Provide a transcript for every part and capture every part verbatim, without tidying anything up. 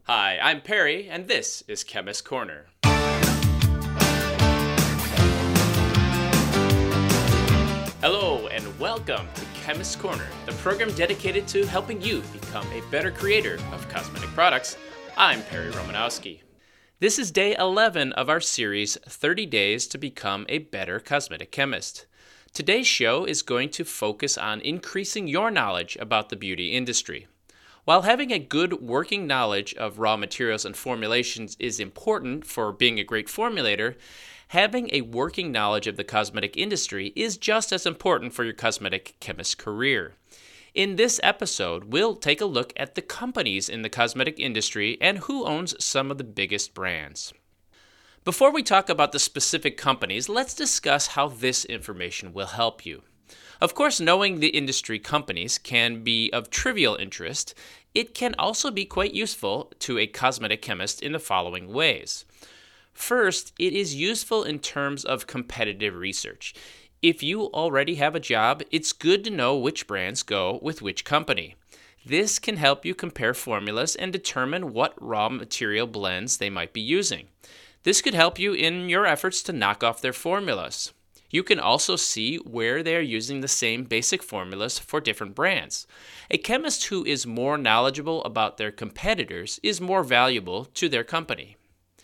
Hi, I'm Perry, and this is Chemist Corner. Hello, and welcome to Chemist Corner, the program dedicated to helping you become a better creator of cosmetic products. I'm Perry Romanowski. This is day eleven of our series, thirty days to Become a Better Cosmetic Chemist. Today's show is going to focus on increasing your knowledge about the beauty industry. While having a good working knowledge of raw materials and formulations is important for being a great formulator, having a working knowledge of the cosmetic industry is just as important for your cosmetic chemist career. In this episode, we'll take a look at the companies in the cosmetic industry and who owns some of the biggest brands. Before we talk about the specific companies, let's discuss how this information will help you. Of course, knowing the industry companies can be of trivial interest. It can also be quite useful to a cosmetic chemist in the following ways. First, it is useful in terms of competitive research. If you already have a job, it's good to know which brands go with which company. This can help you compare formulas and determine what raw material blends they might be using. This could help you in your efforts to knock off their formulas. You can also see where they are using the same basic formulas for different brands. A chemist who is more knowledgeable about their competitors is more valuable to their company.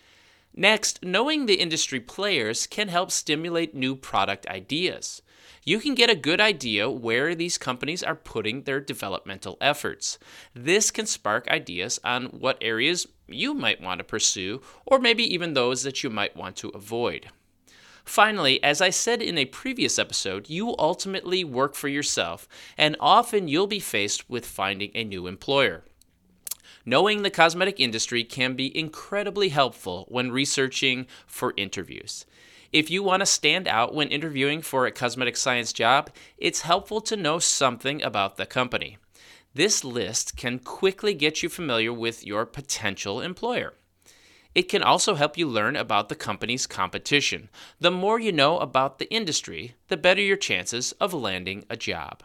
Next, knowing the industry players can help stimulate new product ideas. You can get a good idea where these companies are putting their developmental efforts. This can spark ideas on what areas you might want to pursue, or maybe even those that you might want to avoid. Finally, as I said in a previous episode, you ultimately work for yourself, and often you'll be faced with finding a new employer. Knowing the cosmetic industry can be incredibly helpful when researching for interviews. If you want to stand out when interviewing for a cosmetic science job, it's helpful to know something about the company. This list can quickly get you familiar with your potential employer. It can also help you learn about the company's competition. The more you know about the industry, the better your chances of landing a job.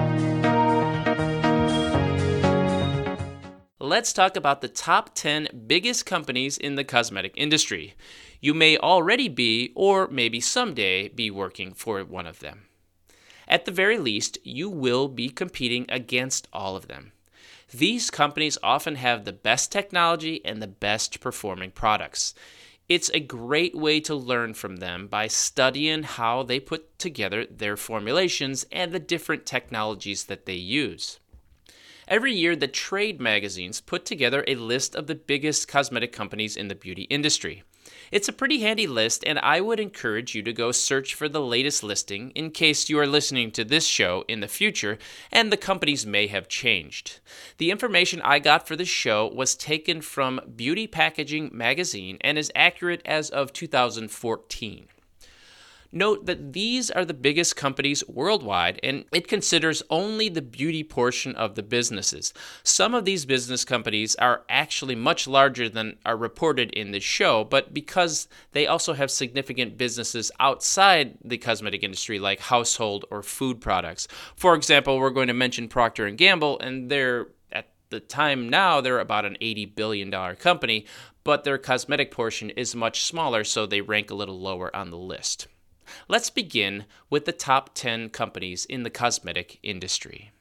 Let's talk about the top ten biggest companies in the cosmetic industry. You may already be, or maybe someday, be working for one of them. At the very least, you will be competing against all of them. These companies often have the best technology and the best performing products. It's a great way to learn from them by studying how they put together their formulations and the different technologies that they use. Every year, the trade magazines put together a list of the biggest cosmetic companies in the beauty industry. It's a pretty handy list, and I would encourage you to go search for the latest listing in case you are listening to this show in the future and the companies may have changed. The information I got for this show was taken from Beauty Packaging magazine and is accurate as of two thousand fourteen. Note that these are the biggest companies worldwide, and it considers only the beauty portion of the businesses. Some of these business companies are actually much larger than are reported in this show, but because they also have significant businesses outside the cosmetic industry like household or food products. For example, we're going to mention Procter and Gamble, and they're at the time now, they're about an eighty billion dollars company, but their cosmetic portion is much smaller, so they rank a little lower on the list. Let's begin with the top ten companies in the cosmetic industry.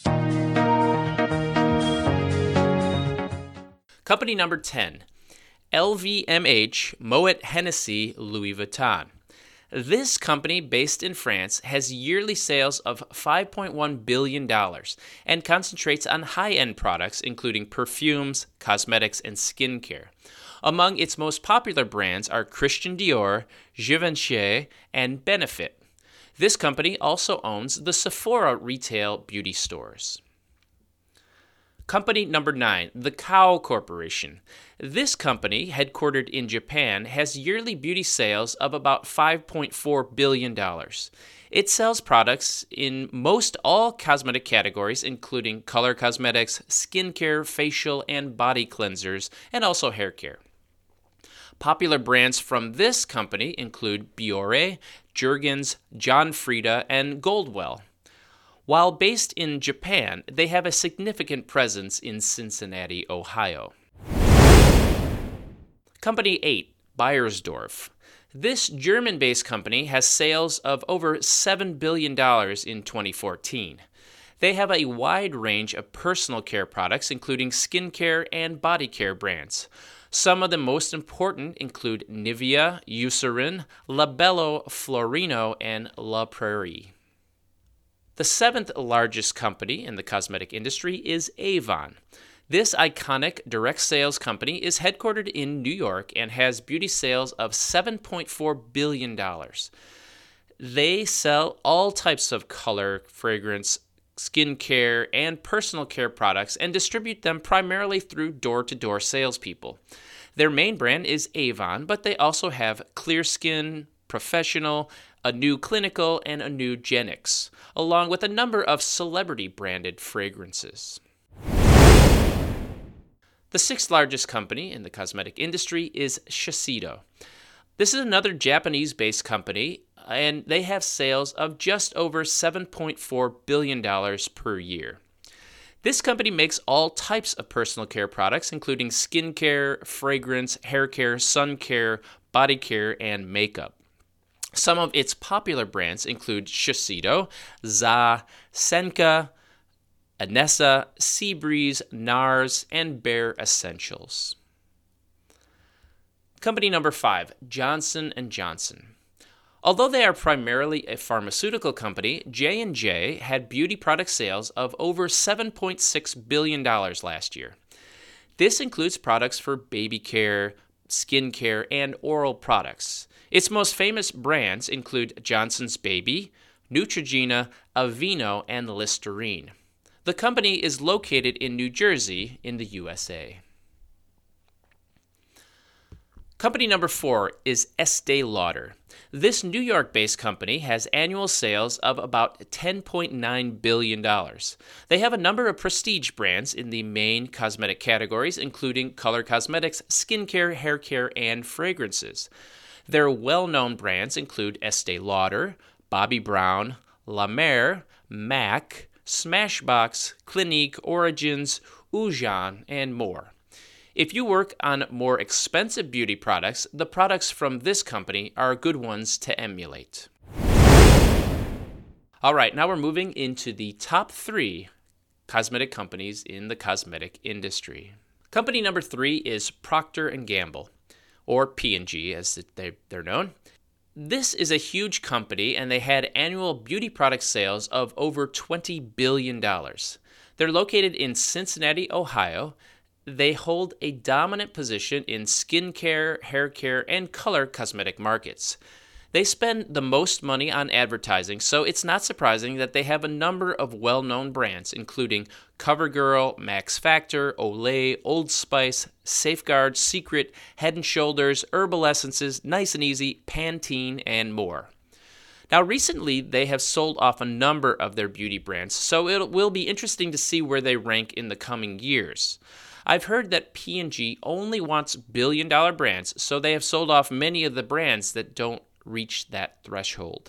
Company number ten, L V M H Moet Hennessy Louis Vuitton. This company, based in France, has yearly sales of five point one billion dollars and concentrates on high-end products including perfumes, cosmetics, and skincare. Among its most popular brands are Christian Dior, Givenchy, and Benefit. This company also owns the Sephora retail beauty stores. Company number nine, the Kao Corporation. This company, headquartered in Japan, has yearly beauty sales of about five point four billion dollars. It sells products in most all cosmetic categories, including color cosmetics, skincare, facial, and body cleansers, and also hair care. Popular brands from this company include Biore, Jergens, John Frieda, and Goldwell. While based in Japan, they have a significant presence in Cincinnati, Ohio. Company eight, Beiersdorf. This German-based company has sales of over seven billion dollars in twenty fourteen. They have a wide range of personal care products, including skincare and body care brands. Some of the most important include Nivea, Eucerin, Labello, Florino, and La Prairie. The seventh largest company in the cosmetic industry is Avon. This iconic direct sales company is headquartered in New York and has beauty sales of seven point four billion dollars. They sell all types of color, fragrance, skincare, and personal care products and distribute them primarily through door-to-door salespeople. Their main brand is Avon, but they also have Clear Skin, Professional, a new Clinical, and a new Genix, along with a number of celebrity-branded fragrances. The sixth largest company in the cosmetic industry is Shiseido. This is another Japanese-based company, and they have sales of just over seven point four billion dollars per year. This company makes all types of personal care products, including skincare, fragrance, hair care, sun care, body care, and makeup. Some of its popular brands include Shiseido, Za, Senka, Anessa, Seabreeze, NARS, and Bare Essentials. Company number five, Johnson and Johnson. Although they are primarily a pharmaceutical company, J and J had beauty product sales of over seven point six billion dollars last year. This includes products for baby care, skin care, and oral products. Its most famous brands include Johnson's Baby, Neutrogena, Aveeno, and Listerine. The company is located in New Jersey in the U S A. Company number four is Estee Lauder. This New York-based company has annual sales of about ten point nine billion dollars. They have a number of prestige brands in the main cosmetic categories, including color cosmetics, skincare, hair care, and fragrances. Their well-known brands include Estee Lauder, Bobbi Brown, La Mer, MAC, Smashbox, Clinique, Origins, Ujan, and more. If you work on more expensive beauty products, the products from this company are good ones to emulate. All right, now we're moving into the top three cosmetic companies in the cosmetic industry. Company number three is Procter and Gamble, or P and G as they're known. This is a huge company, and they had annual beauty product sales of over twenty billion dollars. They're located in Cincinnati, Ohio. They hold a dominant position in skincare, hair care, and color cosmetic markets. They spend the most money on advertising, so it's not surprising that they have a number of well-known brands, including CoverGirl, Max Factor, Olay, Old Spice, Safeguard, Secret, Head and Shoulders, Herbal Essences, Nice and Easy, Pantene, and more. Now, recently, they have sold off a number of their beauty brands, so it will be interesting to see where they rank in the coming years. I've heard that P and G only wants billion-dollar brands, so they have sold off many of the brands that don't reach that threshold.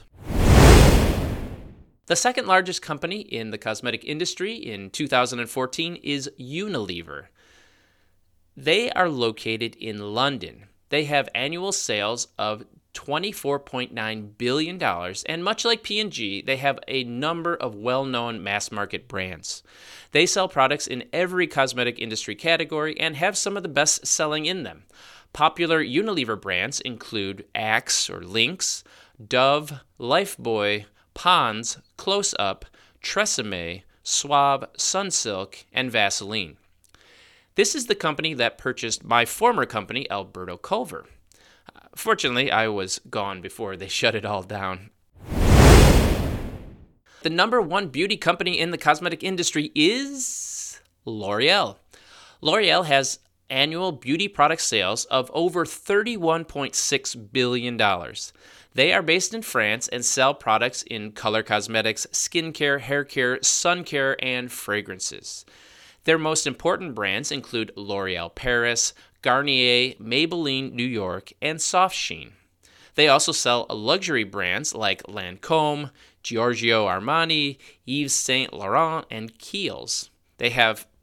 The second largest company in the cosmetic industry in two thousand fourteen is Unilever. They are located in London. They have annual sales of twenty-four point nine billion dollars, and much like P and G, they have a number of well-known mass-market brands. They sell products in every cosmetic industry category and have some of the best selling in them. Popular Unilever brands include Axe or Lynx, Dove, Lifebuoy, Pond's, Close Up, Tresemme, Suave, Sunsilk, and Vaseline. This is the company that purchased my former company, Alberto Culver. Fortunately, I was gone before they shut it all down. The number one beauty company in the cosmetic industry is L'Oreal. L'Oreal has annual beauty product sales of over thirty-one point six billion dollars. They are based in France and sell products in color cosmetics, skincare, hair care, sun care, and fragrances. Their most important brands include L'Oreal Paris, Garnier, Maybelline New York, and Soft Sheen. They also sell luxury brands like Lancôme, Giorgio Armani, Yves Saint Laurent, and Kiehl's. They have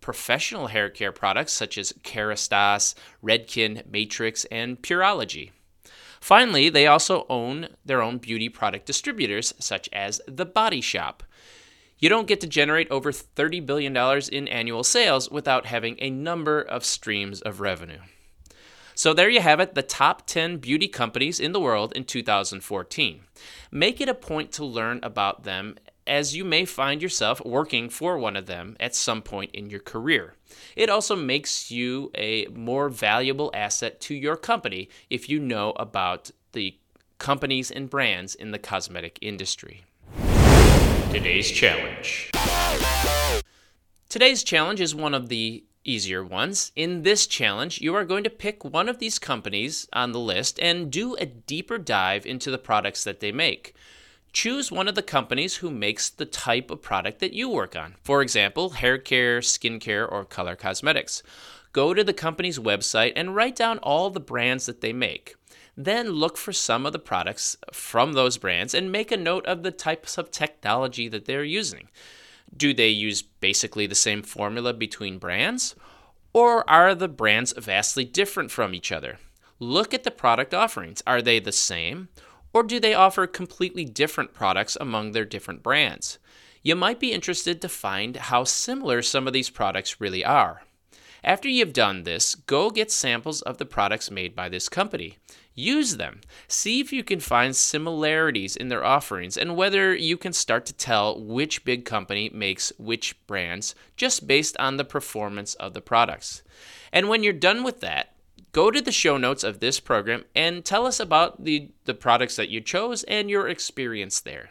professional hair care products such as Kerastase, Redken, Matrix, and Pureology. Finally, they also own their own beauty product distributors such as The Body Shop. You don't get to generate over thirty billion dollars in annual sales without having a number of streams of revenue. So there you have it, the top ten beauty companies in the world in two thousand fourteen. Make it a point to learn about them, as you may find yourself working for one of them at some point in your career. It also makes you a more valuable asset to your company if you know about the companies and brands in the cosmetic industry. Today's challenge. Today's challenge is one of the easier ones. In this challenge, you are going to pick one of these companies on the list and do a deeper dive into the products that they make. Choose one of the companies who makes the type of product that you work on. For example, hair care, skincare, or color cosmetics. Go to the company's website and write down all the brands that they make. Then look for some of the products from those brands and make a note of the types of technology that they're using. Do they use basically the same formula between brands? Or are the brands vastly different from each other? Look at the product offerings. Are they the same? Or do they offer completely different products among their different brands? You might be interested to find how similar some of these products really are. After you've done this, go get samples of the products made by this company. Use them. See if you can find similarities in their offerings and whether you can start to tell which big company makes which brands just based on the performance of the products. And when you're done with that, go to the show notes of this program and tell us about the, the products that you chose and your experience there.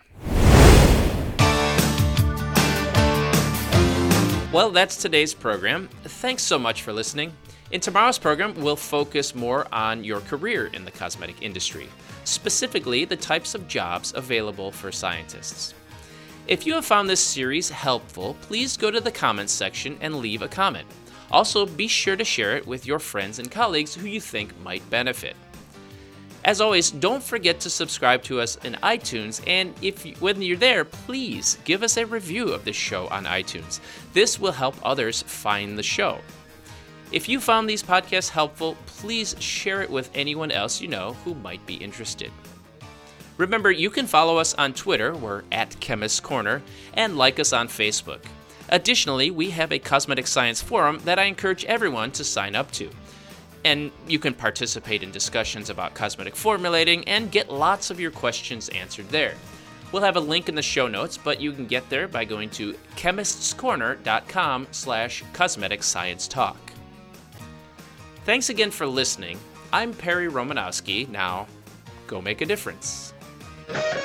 Well, that's today's program. Thanks so much for listening. In tomorrow's program, we'll focus more on your career in the cosmetic industry, specifically the types of jobs available for scientists. If you have found this series helpful, please go to the comments section and leave a comment. Also, be sure to share it with your friends and colleagues who you think might benefit. As always, don't forget to subscribe to us in iTunes, and if you, when you're there, please give us a review of this show on iTunes. This will help others find the show. If you found these podcasts helpful, please share it with anyone else you know who might be interested. Remember, you can follow us on Twitter, we're at Chemist's Corner, and like us on Facebook. Additionally, we have a cosmetic science forum that I encourage everyone to sign up to. And you can participate in discussions about cosmetic formulating and get lots of your questions answered there. We'll have a link in the show notes, but you can get there by going to chemistscorner.com slash cosmetic science talk. Thanks again for listening. I'm Perry Romanowski. Now, go make a difference.